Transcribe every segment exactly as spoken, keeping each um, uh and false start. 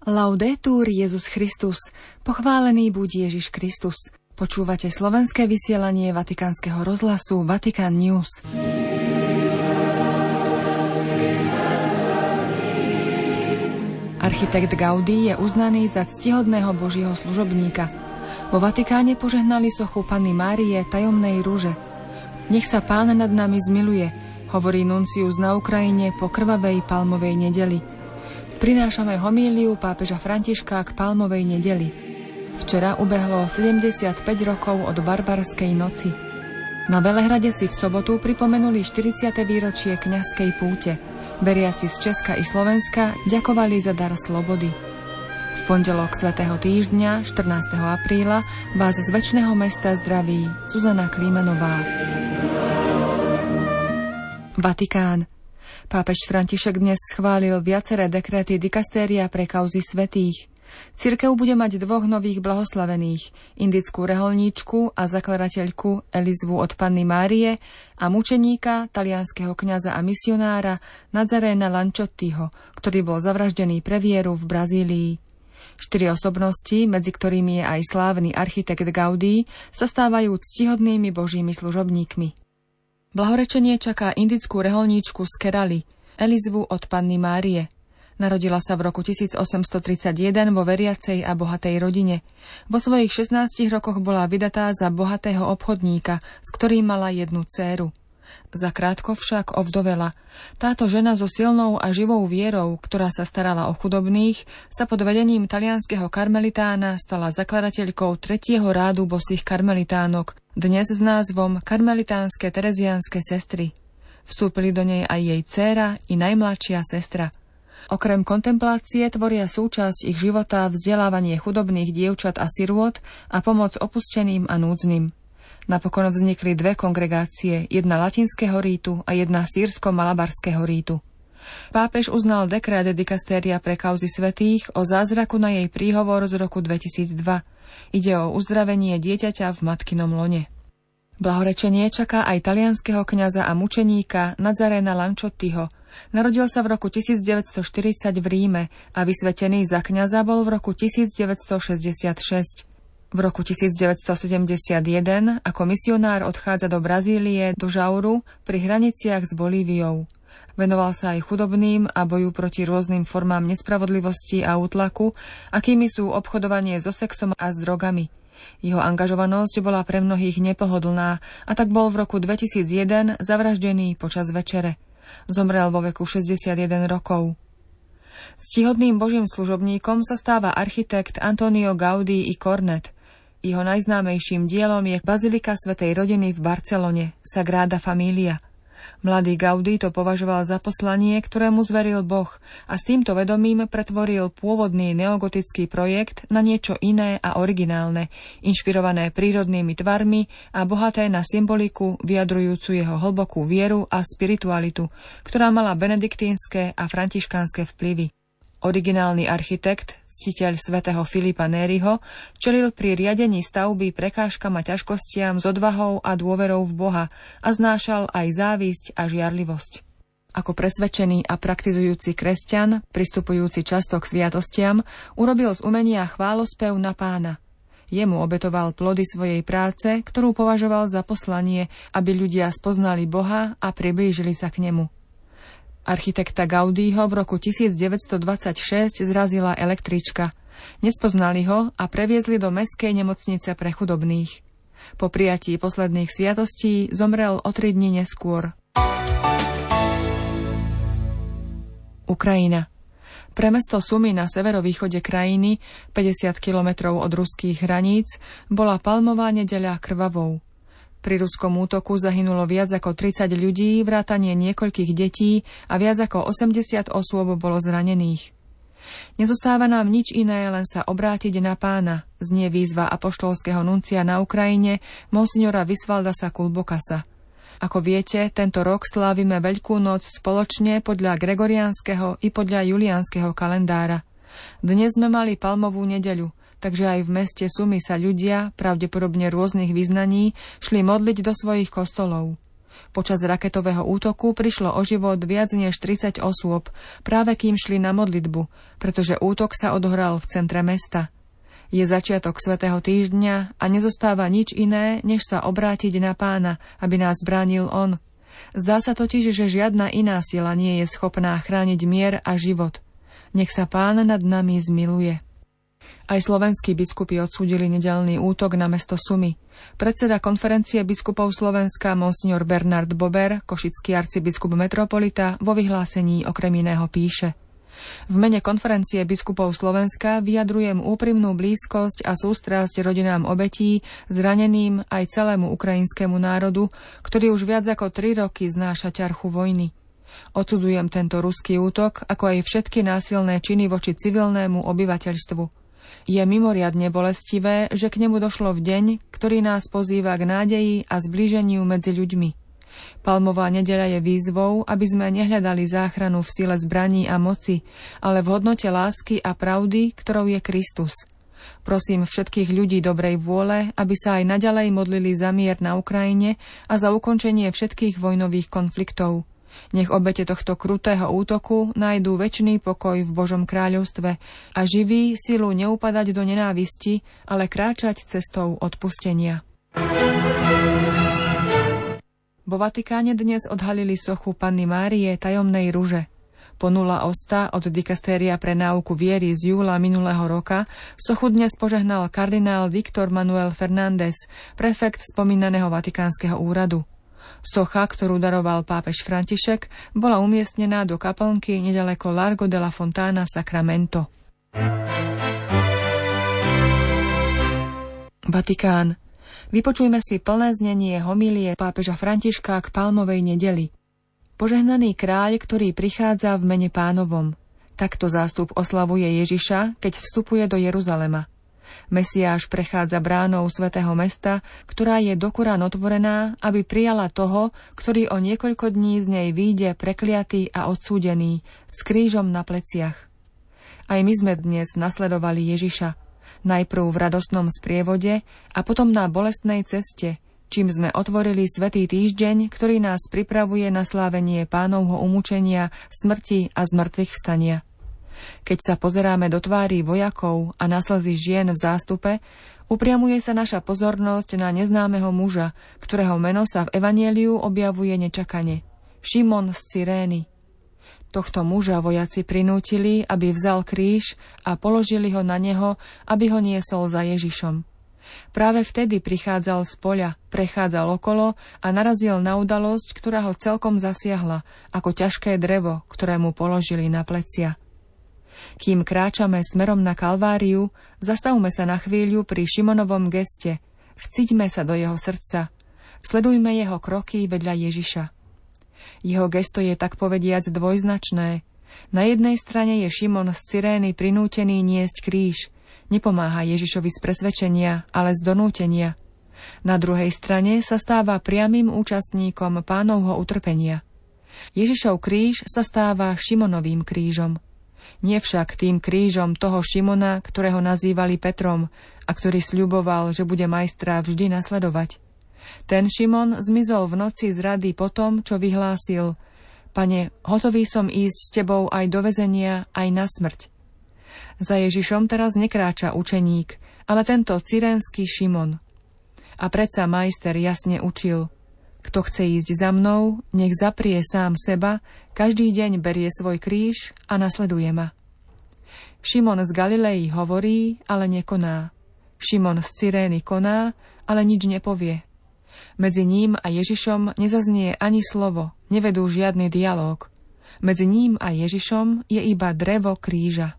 Laudetur Jesus Christus, pochválený buď Ježiš Kristus. Počúvate slovenské vysielanie Vatikánskeho rozhlasu Vatican News. Architekt Gaudí je uznaný za ctihodného Božieho služobníka. Vo Vatikáne požehnali sochu Panny Márie tajomnej ruže. Nech sa Pán nad nami zmiluje, hovorí nuncius na Ukrajine po krvavej palmovej nedeli. Prinášame homíliu pápeža Františka k palmovej nedeli. Včera ubehlo sedemdesiatpäť rokov od barbarskej noci. Na Velehrade si v sobotu pripomenuli štyridsiate výročie kňazskej púte. Veriaci z Česka i Slovenska ďakovali za dar slobody. V pondelok svätého týždňa, štrnásteho apríla, vás z večného mesta zdraví Zuzana Klímanová. Vatikán. Pápež František dnes schválil viaceré dekréty dikastéria pre kauzy svätých. Cirkev bude mať dvoch nových blahoslavených, indickú reholníčku a zakladateľku Elizvu od Panny Márie a mučeníka, talianskeho kňaza a misionára Nazarena Lančottiho, ktorý bol zavraždený pre vieru v Brazílii. Štyri osobnosti, medzi ktorými je aj slávny architekt Gaudí, sa stávajú ctihodnými božími služobníkmi. Blahorečenie čaká indickú reholníčku z Kerali, Elizvu od Panny Márie. Narodila sa v roku tisícosemstotridsaťjeden vo veriacej a bohatej rodine. Vo svojich šestnástich rokoch bola vydatá za bohatého obchodníka, s ktorým mala jednu dcéru. Zakrátko však ovdovela. Táto žena so silnou a živou vierou, ktorá sa starala o chudobných, sa pod vedením talianskeho karmelitána stala zakladateľkou tretieho rádu bosých karmelitánok, dnes s názvom Karmelitánske tereziánske sestry. Vstúpili do nej aj jej dcéra i najmladšia sestra. Okrem kontemplácie tvoria súčasť ich života vzdelávanie chudobných dievčat a sirôt a pomoc opusteným a núdznym. Napokon vznikli dve kongregácie, jedna latinského rítu a jedna sýrsko-malabarského rítu. Pápež uznal dekrét dikastéria pre kauzy svätých o zázraku na jej príhovor z roku dvetisícdva. Ide o uzdravenie dieťaťa v matkinom lone. Blahorečenie čaká aj talianskeho kňaza a mučeníka Nazarena Lančottiho. Narodil sa v roku tisícdeväťstoštyridsať v Ríme a vysvetený za kňaza bol v roku tisícdeväťstošesťdesiatšesť. V roku tisícdeväťstosedemdesiatjeden ako misionár odchádza do Brazílie, do Žauru, pri hraniciach s Bolíviou. Venoval sa aj chudobným a boju proti rôznym formám nespravodlivosti a útlaku, akými sú obchodovanie so sexom a s drogami. Jeho angažovanosť bola pre mnohých nepohodlná a tak bol v roku dvetisícjeden zavraždený počas večere. Zomrel vo veku šesťdesiatjeden rokov. Ctihodným božím služobníkom sa stáva architekt Antonio Gaudí i Cornet. Jeho najznámejším dielom je bazilika svätej rodiny v Barcelone, Sagrada Familia. Mladý Gaudí to považoval za poslanie, ktorému zveril Boh a s týmto vedomím pretvoril pôvodný neogotický projekt na niečo iné a originálne, inšpirované prírodnými tvarmi a bohaté na symboliku vyjadrujúcu jeho hlbokú vieru a spiritualitu, ktorá mala benediktínske a františkánske vplyvy. Originálny architekt, ctiteľ svätého Filipa Nériho, čelil pri riadení stavby prekážkam a ťažkostiam s odvahou a dôverou v Boha a znášal aj závisť a žiarlivosť. Ako presvedčený a praktizujúci kresťan, pristupujúci často k sviatostiam, urobil z umenia chválospev na Pána. Jemu obetoval plody svojej práce, ktorú považoval za poslanie, aby ľudia spoznali Boha a priblížili sa k nemu. Architekta Gaudího v roku tisícdeväťstodvadsaťšesť zrazila električka. Nespoznali ho a previezli do mestskej nemocnice pre chudobných. Po prijatí posledných sviatostí zomrel o tri dni neskôr. Ukrajina. Pre mesto Sumy na severovýchode krajiny, päťdesiat kilometrov od ruských hraníc, bola palmová nedeľa krvavou. Pri ruskom útoku zahynulo viac ako tridsať ľudí, vrátanie niekoľkých detí a viac ako osemdesiat osôb bolo zranených. Nezostáva nám nič iné, len sa obrátiť na Pána, znie výzva apoštolského nuncia na Ukrajine, monsignora Visvaldasa Kulbokasa. Ako viete, tento rok slávime Veľkú noc spoločne podľa gregoriánskeho i podľa juliánskeho kalendára. Dnes sme mali palmovú nedeľu, takže aj v meste Sumy sa ľudia, pravdepodobne rôznych vyznaní, šli modliť do svojich kostolov. Počas raketového útoku prišlo o život viac než tridsať osôb, práve kým šli na modlitbu, pretože útok sa odohral v centre mesta. Je začiatok svätého týždňa a nezostáva nič iné, než sa obrátiť na Pána, aby nás bránil On. Zdá sa totiž, že žiadna iná sila nie je schopná chrániť mier a život. Nech sa Pán nad nami zmiluje. Aj slovenskí biskupy odsúdili nedeľný útok na mesto Sumy. Predseda konferencie biskupov Slovenska monsignor Bernard Bober, košický arcibiskup metropolita, vo vyhlásení okrem iného píše: V mene konferencie biskupov Slovenska vyjadrujem úprimnú blízkosť a sústrasť rodinám obetí, zraneným aj celému ukrajinskému národu, ktorý už viac ako tri roky znáša ťarchu vojny. Odsudzujem tento ruský útok, ako aj všetky násilné činy voči civilnému obyvateľstvu. Je mimoriadne bolestivé, že k nemu došlo v deň, ktorý nás pozýva k nádeji a zblíženiu medzi ľuďmi. Palmová nedeľa je výzvou, aby sme nehľadali záchranu v sile zbraní a moci, ale v hodnote lásky a pravdy, ktorou je Kristus. Prosím všetkých ľudí dobrej vôle, aby sa aj naďalej modlili za mier na Ukrajine a za ukončenie všetkých vojnových konfliktov. Nech obete tohto krutého útoku nájdú večný pokoj v Božom kráľovstve a živí silu neupadať do nenávisti, ale kráčať cestou odpustenia. Vo Vatikáne dnes odhalili sochu Panny Márie tajomnej ruže. Ponula Osta od dikastéria pre náuku viery z júla minulého roka sochu dnes požehnal kardinál Viktor Manuel Fernández, prefekt spomínaného vatikánskeho úradu. Socha, ktorú daroval pápež František, bola umiestnená do kaplnky nedaleko Largo de la Fontana Sacramento. Vatikán. Vypočujme si plné znenie homilie pápeža Františka k Palmovej nedeli. Požehnaný kráľ, ktorý prichádza v mene Pánovom. Takto zástup oslavuje Ježiša, keď vstupuje do Jeruzalema. Mesiáš prechádza bránou svätého mesta, ktorá je dokurán otvorená, aby prijala toho, ktorý o niekoľko dní z nej vyjde prekliatý a odsúdený, s krížom na pleciach. Aj my sme dnes nasledovali Ježiša, najprv v radostnom sprievode a potom na bolestnej ceste, čím sme otvorili svätý týždeň, ktorý nás pripravuje na slávenie Pánovho umúčenia, smrti a zmrtvých vstania. Keď sa pozeráme do tvári vojakov a na slzy žien v zástupe, upriamuje sa naša pozornosť na neznámeho muža, ktorého meno sa v evanjeliu objavuje nečakane. Šimon z Cyrény. Tohto muža vojaci prinútili, aby vzal kríž a položili ho na neho, aby ho niesol za Ježišom. Práve vtedy prichádzal z poľa, prechádzal okolo a narazil na udalosť, ktorá ho celkom zasiahla, ako ťažké drevo, ktoré mu položili na plecia. Kým kráčame smerom na Kalváriu, zastavme sa na chvíľu pri Šimonovom geste, vciťme sa do jeho srdca, sledujme jeho kroky vedľa Ježiša. Jeho gesto je tak povediac dvojznačné. Na jednej strane je Šimon z Cyrény prinútený niesť kríž, nepomáha Ježišovi z presvedčenia, ale z donútenia. Na druhej strane sa stáva priamym účastníkom Pánovho utrpenia. Ježišov kríž sa stáva Šimonovým krížom. Nie však tým krížom toho Šimona, ktorého nazývali Petrom a ktorý sľuboval, že bude majstra vždy nasledovať. Ten Šimon zmizol v noci z rady po tom, čo vyhlásil: Pane, hotový som ísť s tebou aj do väzenia, aj na smrť. Za Ježišom teraz nekráča učeník, ale tento cyrénsky Šimon. A predsa majster jasne učil: Kto chce ísť za mnou, nech zaprie sám seba, každý deň berie svoj kríž a nasleduje ma. Šimon z Galilei hovorí, ale nekoná. Šimon z Cyrény koná, ale nič nepovie. Medzi ním a Ježišom nezaznie ani slovo, nevedú žiadny dialóg. Medzi ním a Ježišom je iba drevo kríža.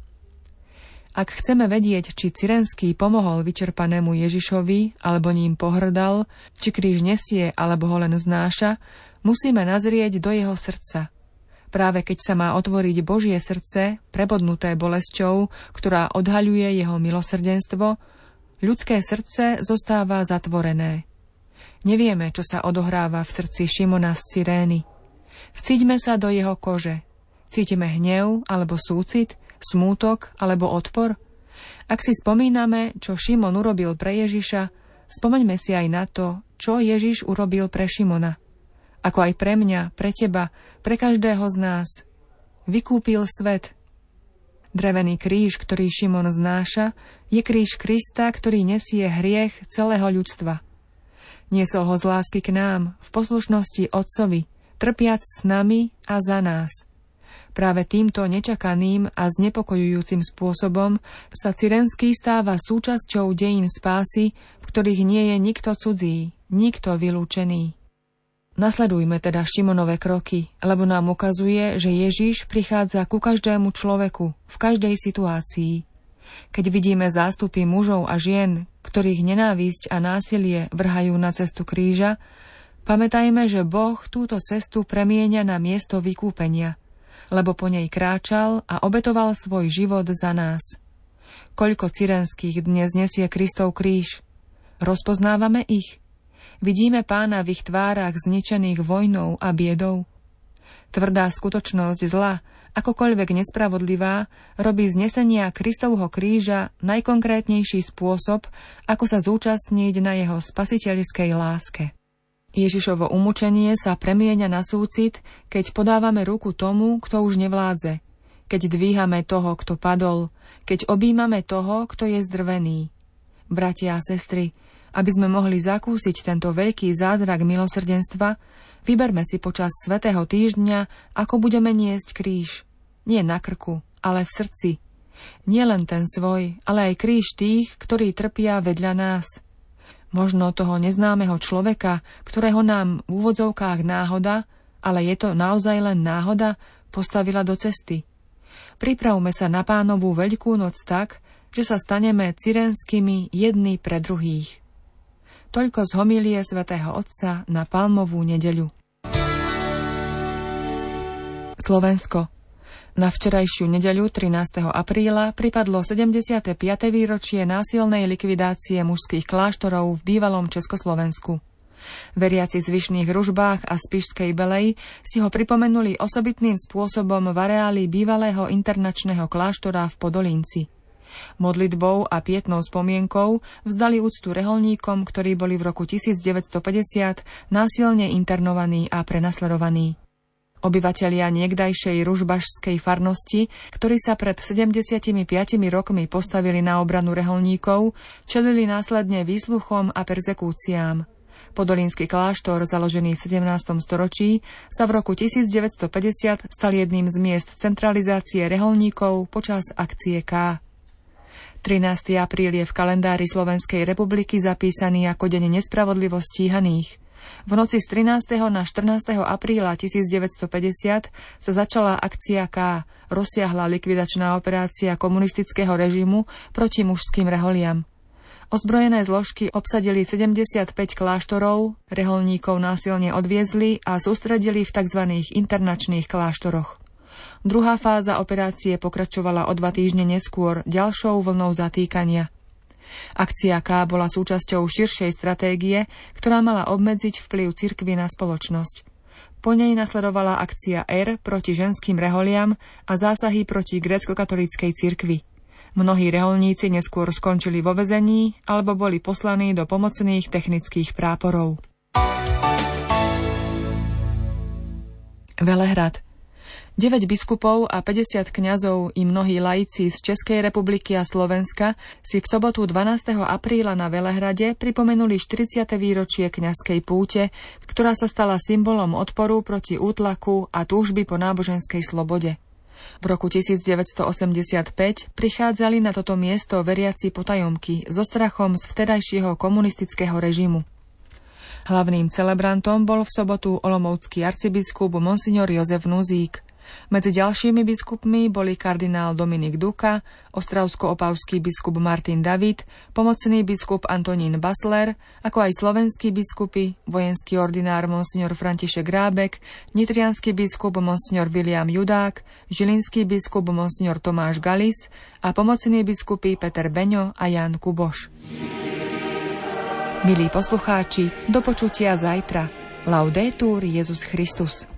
Ak chceme vedieť, či Cyrenský pomohol vyčerpanému Ježišovi, alebo ním pohrdal, či kríž nesie, alebo ho len znáša, musíme nazrieť do jeho srdca. Práve keď sa má otvoriť Božie srdce, prebodnuté bolesťou, ktorá odhaľuje jeho milosrdenstvo, ľudské srdce zostáva zatvorené. Nevieme, čo sa odohráva v srdci Šimona z Cyrény. Vciťme sa do jeho kože. Cítime hnev alebo súcit, smútok alebo odpor? Ak si spomíname, čo Šimon urobil pre Ježiša, spomeňme si aj na to, čo Ježiš urobil pre Šimona. ako aj pre mňa, pre teba, pre každého z nás. Vykúpil svet. Drevený kríž, ktorý Šimon znáša, je kríž Krista, ktorý nesie hriech celého ľudstva. Niesol ho z lásky k nám, v poslušnosti Otcovi, trpiac s nami a za nás. Práve týmto nečakaným a znepokojujúcim spôsobom sa Cyrenský stáva súčasťou dejín spásy, v ktorých nie je nikto cudzí, nikto vylúčený. Nasledujme teda Šimonove kroky, lebo nám ukazuje, že Ježiš prichádza ku každému človeku, v každej situácii. Keď vidíme zástupy mužov a žien, ktorých nenávisť a násilie vrhajú na cestu kríža, pamätajme, že Boh túto cestu premieňa na miesto vykúpenia, lebo po nej kráčal a obetoval svoj život za nás. Koľko cyrenských dnes nesie Kristov kríž? Rozpoznávame ich? Vidíme Pána v ich tvárach zničených vojnou a biedou? Tvrdá skutočnosť zla, akokoľvek nespravodlivá, robí z nesenia Kristovho kríža najkonkrétnejší spôsob, ako sa zúčastniť na jeho spasiteľskej láske. Ježišovo umučenie sa premieňa na súcit, keď podávame ruku tomu, kto už nevládze, keď dvíhame toho, kto padol, keď objímame toho, kto je zdrvený. Bratia a sestry, aby sme mohli zakúsiť tento veľký zázrak milosrdenstva, vyberme si počas svätého týždňa, ako budeme niesť kríž. Nie na krku, ale v srdci. Nie len ten svoj, ale aj kríž tých, ktorí trpia vedľa nás. Možno toho neznámeho človeka, ktorého nám v úvodzovkách náhoda, ale je to naozaj len náhoda, postavila do cesty. Pripravme sa na Pánovú Veľkú noc tak, že sa staneme cyrenskými jedni pre druhých. Toľko z homílie svätého Otca na Palmovú nedeľu. Slovensko. Na včerajšiu nedeľu trinásteho apríla pripadlo sedemdesiate piate výročie násilnej likvidácie mužských kláštorov v bývalom Československu. Veriaci v Vyšných Ružbách a Spišskej Belej si ho pripomenuli osobitným spôsobom v areáli bývalého internačného kláštora v Podolínci. Modlitbou a pietnou spomienkou vzdali úctu reholníkom, ktorí boli v roku tisícdeväťstopäťdesiat násilne internovaní a prenasledovaní. Obyvatelia niekdajšej ružbašskej farnosti, ktorí sa pred sedemdesiatimi piatimi rokmi postavili na obranu reholníkov, čelili následne výsluchom a perzekúciám. Podolínsky kláštor, založený v sedemnástom storočí, sa v roku tisícdeväťstopäťdesiat stal jedným z miest centralizácie reholníkov počas akcie K. trinásteho apríl je v kalendári Slovenskej republiky zapísaný ako deň nespravodlivo stíhaných. V noci z trinásteho na štrnásteho apríla tisícdeväťstopäťdesiat sa začala akcia K, rozsiahla likvidačná operácia komunistického režimu proti mužským reholiam. Ozbrojené zložky obsadili sedemdesiatpäť kláštorov, reholníkov násilne odviezli a sústredili v tzv. Internačných kláštoroch. Druhá fáza operácie pokračovala o dva týždne neskôr ďalšou vlnou zatýkania. Akcia K bola súčasťou širšej stratégie, ktorá mala obmedziť vplyv cirkvi na spoločnosť. Po nej nasledovala akcia R proti ženským reholiam a zásahy proti grécko-katolíckej cirkvi. Mnohí reholníci neskôr skončili vo väzení alebo boli poslaní do pomocných technických práporov. Velehrad. deväť biskupov a päťdesiat kňazov i mnohí laici z Českej republiky a Slovenska si v sobotu dvanásteho apríla na Velehrade pripomenuli štyridsiate výročie kňazskej púte, ktorá sa stala symbolom odporu proti útlaku a túžby po náboženskej slobode. V roku tisícdeväťstoosemdesiatpäť prichádzali na toto miesto veriaci potajomky so strachom z vtedajšieho komunistického režimu. Hlavným celebrantom bol v sobotu olomoucký arcibiskup monsignor Jozef Nuzík. Medzi ďalšími biskupmi boli kardinál Dominik Duka, ostravsko-opavský biskup Martin David, pomocný biskup Antonín Basler, ako aj slovenskí biskupy, vojenský ordinár monsignor František Rábek, nitriansky biskup monsignor William Judák, žilinský biskup monsignor Tomáš Galis a pomocní biskupy Peter Beňo a Jan Kuboš. Milí poslucháči, do počutia zajtra. Laudetur Jesus Christus.